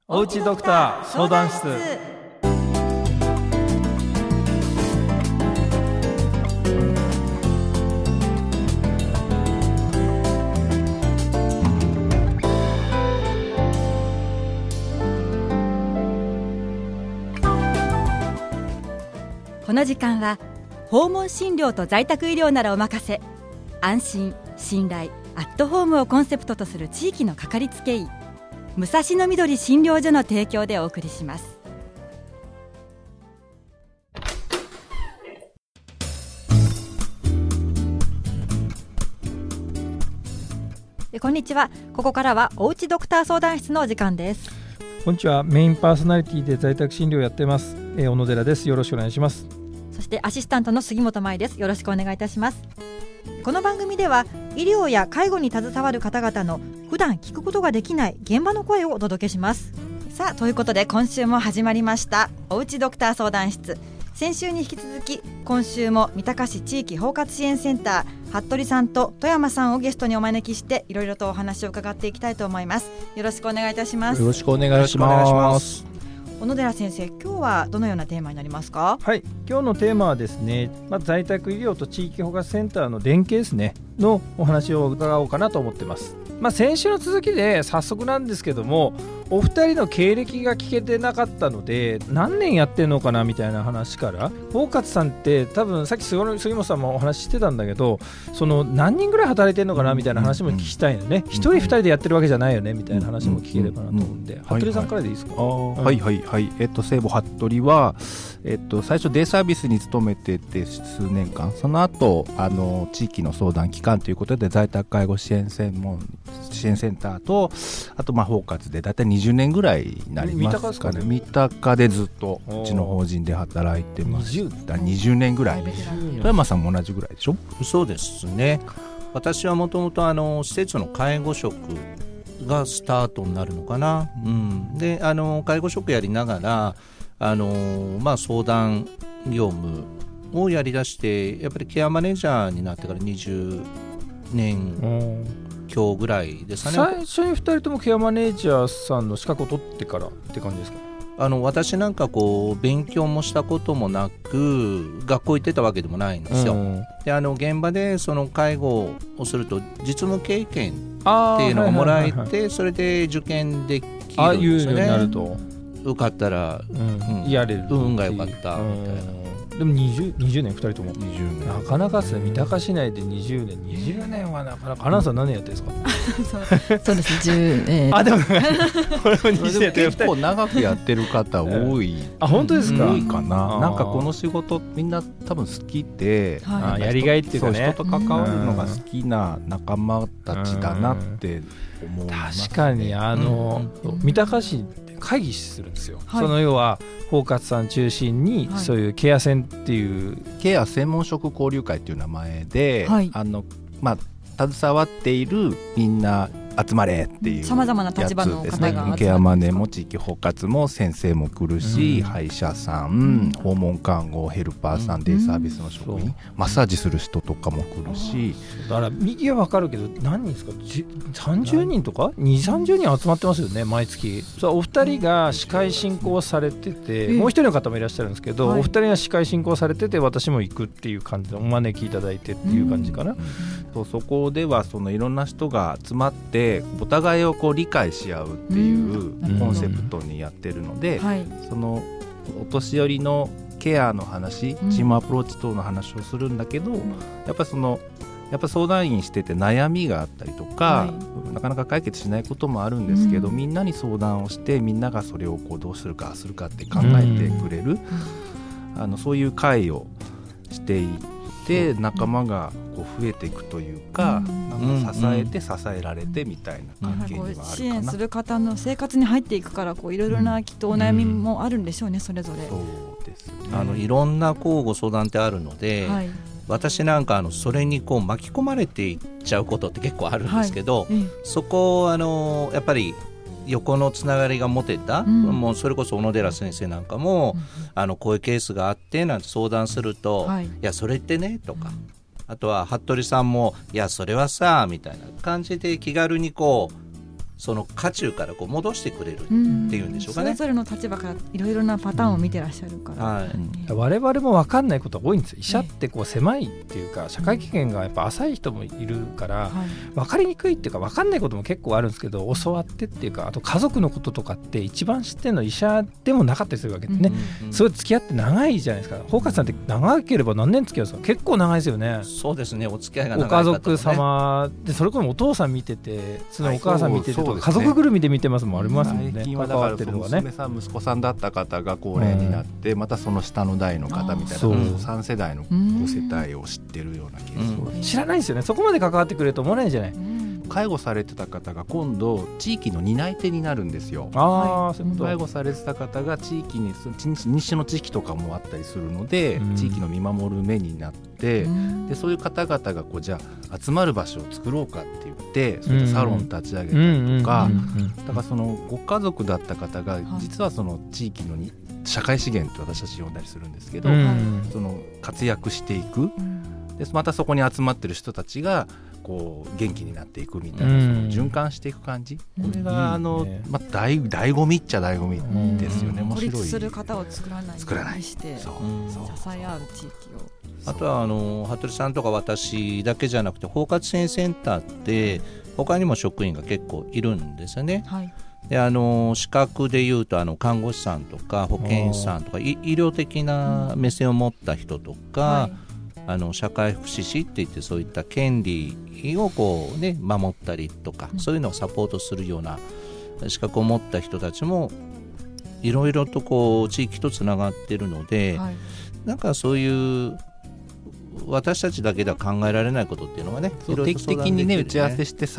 おうちドクター相談室。 この時間は訪問診療と在宅医療ならお任せ、安心信頼アットホームをコンセプトとする地域のかかりつけ医、武蔵野みどり診療所の提供でお送りします。こんにちは。ここからはおうちドクター相談室のお時間です。 こんにちは。メインパーソナリティで在宅診療をやってます、小野寺です。よろしくお願いします。 そしてアシスタントの杉本舞です。よろしくお願いいたします。この番組では医療や介護に携わる方々の普段聞くことができない現場の声をお届けします。さあ、ということで今週も始まりましたおうちドクター相談室。先週に引き続き今週も三鷹市地域包括支援センター服部さんと富山さんをゲストにお招きしていろいろとお話を伺っていきたいと思います。よろしくお願いいたします。 よろしくお願いします。 小野寺先生、今日はどのようなテーマになりますか？ はい、今日のテーマはですね、在宅医療と地域包括センターの連携ですねのお話を伺おうかなと思ってます。先週の続きで早速なんですけども、お二人の経歴が聞けてなかったので何年やってんのかなみたいな話から、包括さんって多分さっき杉本さんもお話ししてたんだけど、その何人ぐらい働いてんのかなみたいな話も聞きたいのね。一人二人でやってるわけじゃないよねみたいな話も聞ければなと思うんで、服部さんからでいいですか？ はいはいはい。聖母服部は、最初デイサービスに勤めてて数年間、その後地域の相談機関ということで在宅介護支援センターと、あと包括でだいたい20年ぐらいになりますかね。三鷹でずっとうちの法人で働いてました20年ぐらい。富山さんも同じぐらいでしょ？ そうですね。私はもともと施設の介護職がスタートになるのかな、で介護職やりながら相談業務をやりだして、やっぱりケアマネージャーになってから20年今日ぐらいですかね。 最初に2人ともケアマネージャーさんの資格を取ってからって感じですか？ 私なんか勉強もしたこともなく学校行ってたわけでもないんですよ。で現場でその介護をすると実務経験っていうのがもらえて、それで受験できるんですよね。 いうようになると受かったら、 やれる運が良かったみたいな。 でも20年2人とも 20年なかなかですね。三鷹市内で20年はなかなか。花さん何年やってるんですか？ そうですね、10年。 でもこれも20年結構長くやってる方多い本当ですか？ 多いかな。なんかこの仕事みんな多分好きで、 やりがいっていうかね、 人と関わるのが好きな仲間たちだなって思います、ね。 確かに三鷹市会議するんですよ、その要は包括さん中心に、そういうケアセンっていうケア専門職交流会っていう名前で、携わっているみんな集まれっていうさまざまな立場の方が集まるんですね。 ケアマネも地域包括も先生も来るし、歯医者さん、訪問看護ヘルパーさん、デイサービスの職員、マッサージする人とかも来るし、 だから右は分かるけど何人ですか？30人とか 2,30 人集まってますよね毎月。お二人が司会進行されてて、もう一人の方もいらっしゃるんですけど、お二人が司会進行されてて、私も行くっていう感じでお招きいただいてっていう感じかな。 そこではいろんな人が集まってお互いを理解し合うっていうコンセプトにやってるので、そのお年寄りのケアの話、チームアプローチ等の話をするんだけど、やっぱ相談員してて悩みがあったりとか、なかなか解決しないこともあるんですけど、みんなに相談をしてみんながそれをどうするかって考えてくれる、そういう会をしていて、仲間が増えていくというか、支えて支えられてみたいな関係にはあるかな。 支援する方の生活に入っていくから、いろいろなきっとお悩みもあるんでしょうね、それぞれ。 そうですね。 いろんなご相談ってあるので、私なんかそれに巻き込まれていっちゃうことって結構あるんですけど、そこをやっぱり横のつながりが持てた、もうそれこそ小野寺先生なんかも、こういうケースがあってなんて相談すると、いやそれってねとか、あとは服部さんもいやそれはさみたいな感じで気軽にその渦中からこう戻してくれるっていうんでしょうかね。 それぞれの立場からいろいろなパターンを見てらっしゃるから、 我々も分かんないことが多いんですよ。医者ってこう狭いっていうか社会経験がやっぱ浅い人もいるから分かりにくいっていうか分かんないことも結構あるんですけど、教わってっていうか、あと家族のこととかって一番知ってるの医者でもなかったりするわけでね、それ付き合って長いじゃないですか。包括さんって長ければ何年付き合うんですか？結構長いですよね。 そうですね、お付き合いが長いお家族様で、それこそお父さん見てて、そのお母さん見ててとか、家族ぐるみで見てますもありますもんね。 最近はだから娘さん息子さんだった方が高齢になって、またその下の代の方みたいな3世代の世帯を知ってるようなケース、 知らないですよね。そこまで関わってくれると思わないじゃない。 介護されてた方が今度地域の担い手になるんですよ。介護されてた方が地域に西の地域とかもあったりするので、地域の見守る目になって、でそういう方々がこうじゃあ集まる場所を作ろうかって言ってそういったサロン立ち上げたりとか、だからそのご家族だった方が実はその地域の社会資源って私たち呼んだりするんですけど、その活躍していく、でまたそこに集まってる人たちがこう元気になっていくみたいな、その循環していく感じ、これが醍醐味っちゃ醍醐味ですよね。面白い。 孤立する方を作らないして支え合う地域を。 あとは服部さんとか私だけじゃなくて包括支援センターって他にも職員が結構いるんですよね。で資格でいうと看護師さんとか保健師さんとか医療的な目線を持った人とか、社会福祉士って言ってそういった権利をこう、ね、守ったりとか、そういうのをサポートするような資格を持った人たちもいろいろとこう地域とつながっているので、なんかそういう私たちだけでは考えられないことっていうのがね、 定期的にね打ち合わせして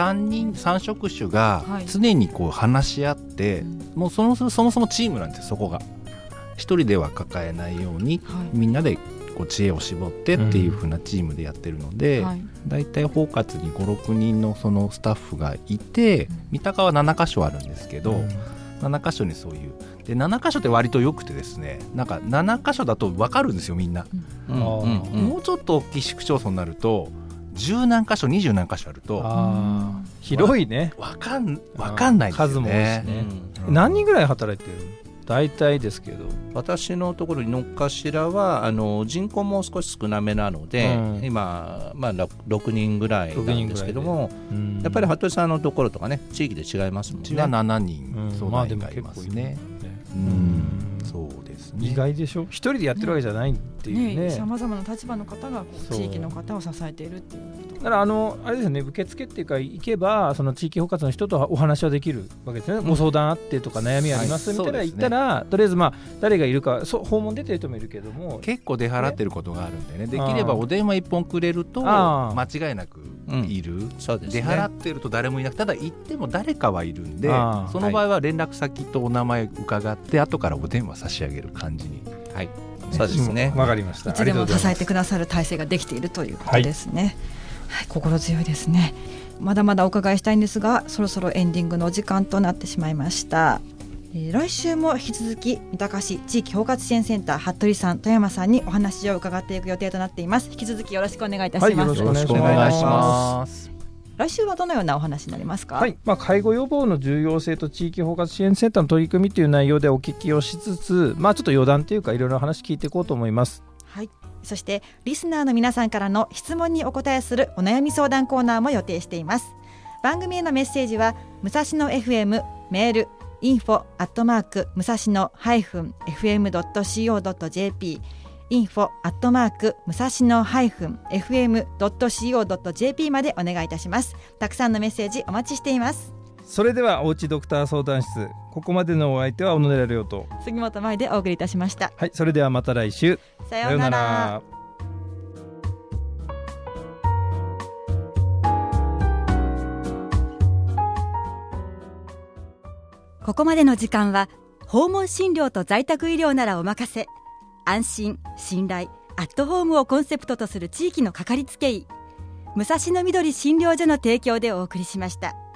3職種が常にこう話し合って、もうそもそもチームなんですよ。そこが一人では抱えないように、みんなでこう知恵を絞ってっていう風なチームでやってるので、だいたい包括に 5,6 人のそのスタッフがいて、三鷹は7カ所あるんですけど、7カ所にそういうで7カ所って割とよくてですね、なんか7カ所だと分かるんですよみんな、もうちょっと大きい市区町村になると10何カ所20何カ所あると広いね、 分かんないですよね。 数も多いしね。何人ぐらい働いてる？大体ですけど、 私のところにのっかしらは人口も少し少なめなので、今、6人ぐらいなんですけども、やっぱり服部さんのところとかね、地域で違いますもんね。 うちは7人相談員がいますね。そうですね。 意外でしょ。一人でやってるわけじゃないっていうね。 さまざまな立場の方が地域の方を支えているっていうこと。 だからあれですよね、受付っていうか行けばその地域包括の人とお話はできるわけですよね。ご相談あってとか悩みありますみたいな言ったら、とりあえず誰がいるか訪問出てる人もいるけども、 結構出払ってることがあるんでね、できればお電話1本くれると間違いなくいる、 そうですね、 出払ってると誰もいなくて、ただ行っても誰かはいるんで、その場合は連絡先とお名前伺って後からお電話差し上げる感じに。 そうですね。 わかりました。 いつでも支えてくださる体制ができているということですね。心強いですね。まだまだお伺いしたいんですが、そろそろエンディングのお時間となってしまいました。来週も引き続き三鷹市地域包括支援センター服部さん、富山さんにお話を伺っていく予定となっています。引き続きよろしくお願いいたします。 よろしくお願いします。 来週はどのようなお話になりますか？ 介護予防の重要性と地域包括支援センターの取り組みという内容でお聞きをしつつ、ちょっと余談というかいろいろ話聞いていこうと思います。 そしてリスナーの皆さんからの質問にお答えするお悩み相談コーナーも予定しています。番組へのメッセージは武蔵野 FM メールinfo@ 武蔵野 -fm.co.jp info@ 武蔵野 -fm.co.jp までお願いいたします。たくさんのメッセージお待ちしています。 それではおうちドクター相談室、ここまでのお相手は小野寺亮と杉本舞でお送りいたしました。 それではまた来週。 さようなら。 ここまでの時間は訪問診療と在宅医療ならお任せ、安心信頼アットホームをコンセプトとする地域のかかりつけ医、武蔵野みどり診療所の提供でお送りしました。